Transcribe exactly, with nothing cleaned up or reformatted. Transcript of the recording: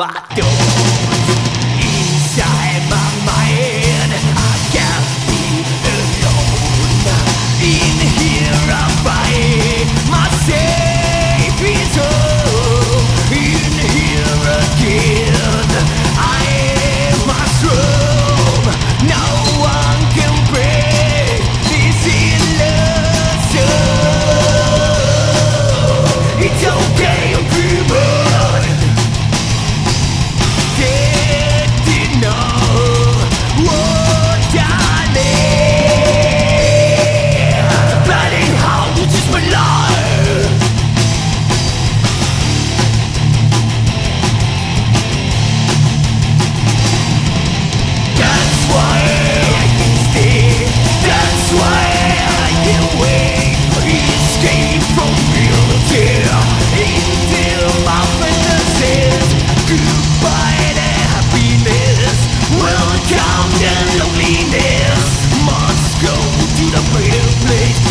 my thoughts inside my mind. I can't be alone. In here I find my safe soul. In here again I must roam. No one can break this illusion. It's okay, I'm dreaming. Didn't know what I need. Planning how to choose my life. That's why I can stay. That's why I can wait. Escape from reality into my fantasies. Goodbye to happiness. Welcome to loneliness. Must go to the better place.